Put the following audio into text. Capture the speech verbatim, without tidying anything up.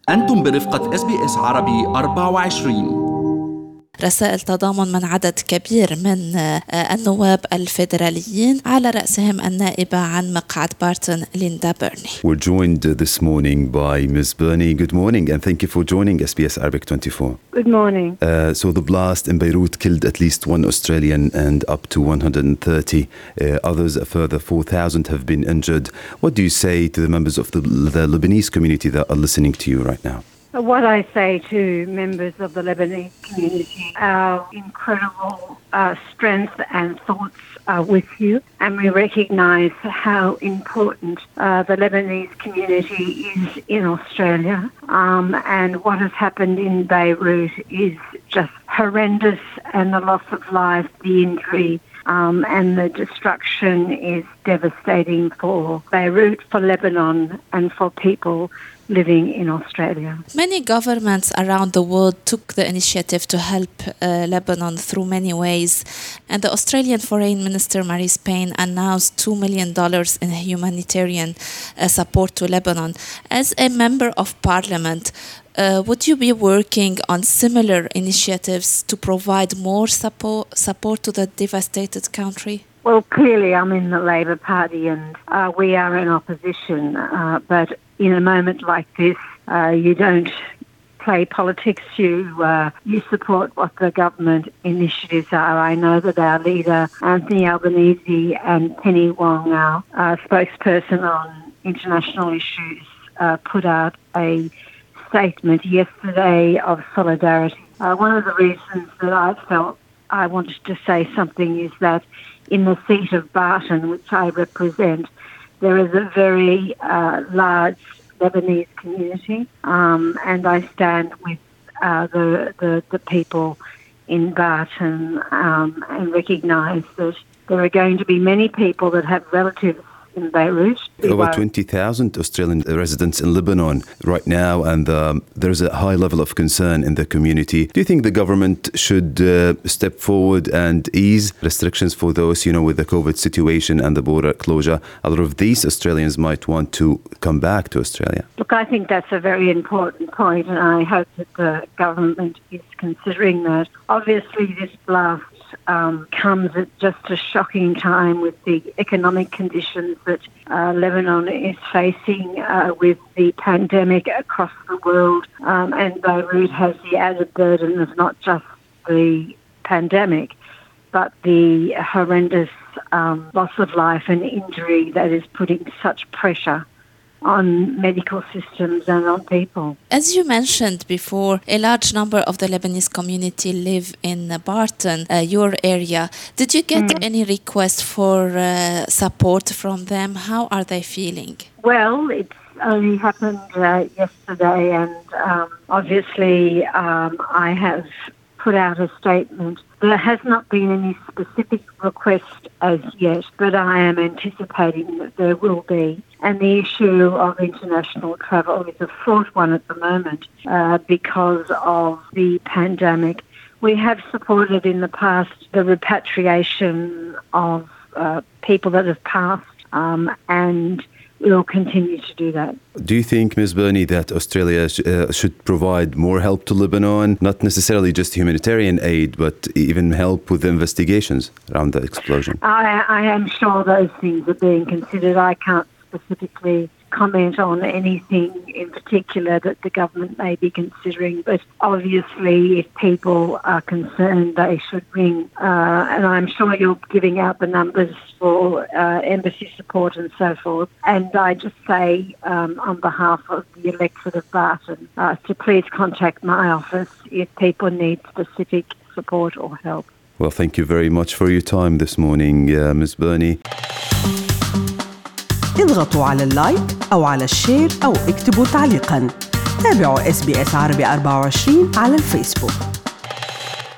أنتم برفقة إس بي إس عربي أربعة وعشرين. رسائل تضامن من عدد كبير من النواب الفيدراليين على رأسهم النائبة عن مقعد بارتون ليندا بيرني. We're joined this morning by Miz Burney. Good morning and thank you for joining S B S Arabic twenty-four. Good morning. Uh, so the blast in Beirut killed at least one Australian and up to one hundred thirty uh, others. A further four thousand have been injured. What do you say to the members of the, the Lebanese community that are listening to you right now? What I say to members of the Lebanese community, our incredible uh, strength and thoughts are with you, and we recognise how important uh, the Lebanese community is in Australia. Um, and what has happened in Beirut is just horrendous, and the loss of life, the injury, Um, and the destruction is devastating for Beirut, for Lebanon, and for people living in Australia. Many governments around the world took the initiative to help uh, Lebanon through many ways, and the Australian Foreign Minister Marise Payne announced two million dollars in humanitarian uh, support to Lebanon. As a member of Parliament, Uh, would you be working on similar initiatives to provide more support, support to the devastated country? Well, clearly I'm in the Labor Party and uh, we are in opposition, uh, but in a moment like this, uh, you don't play politics, you, uh, you support what the government initiatives are. I know that our leader, Anthony Albanese, and Penny Wong, our uh, spokesperson on international issues, uh, put out a statement yesterday of solidarity. Uh, one of the reasons that I felt I wanted to say something is that in the seat of Barton, which I represent, there is a very uh, large Lebanese community, um, and I stand with uh, the, the the people in Barton um, and recognise that there are going to be many people that have relatives in Beirut. Over twenty thousand Australian residents in Lebanon right now, and um, there's a high level of concern in the community. Do you think the government should uh, step forward and ease restrictions for those, you know, with the COVID situation and the border closure? A lot of these Australians might want to come back to Australia. Look, I think that's a very important point, and I hope that the government is considering that. Obviously, this blast Um, comes at just a shocking time with the economic conditions that uh, Lebanon is facing uh, with the pandemic across the world, um, and Beirut has the added burden of not just the pandemic, but the horrendous um, loss of life and injury that is putting such pressure on medical systems and on people. As you mentioned before, a large number of the Lebanese community live in Barton, uh, your area. Did you get mm. any request for uh, support from them? How are they feeling? Well, it's only happened uh, yesterday, and um, obviously um, I have put out a statement. There has not been any specific request as yet, but I am anticipating that there will be. And the issue of international travel is a fraught one at the moment uh, because of the pandemic. We have supported in the past the repatriation of uh, people that have passed, um, and we'll continue to do that. Do you think, Miz Burney, that Australia sh- uh, should provide more help to Lebanon, not necessarily just humanitarian aid, but even help with investigations around the explosion? I, I am sure those things are being considered. I can't specifically comment on anything in particular that the government may be considering, but obviously if people are concerned they should ring, uh, and I'm sure you're giving out the numbers for uh, embassy support and so forth, and I just say um, on behalf of the electorate of Barton uh, to please contact my office if people need specific support or help. Well, thank you very much for your time this morning, uh, Miz Burney. اضغطوا على اللايك أو على الشير أو اكتبوا تعليقاً. تابعوا إس بي إس عربي أربعة وعشرين على الفيسبوك.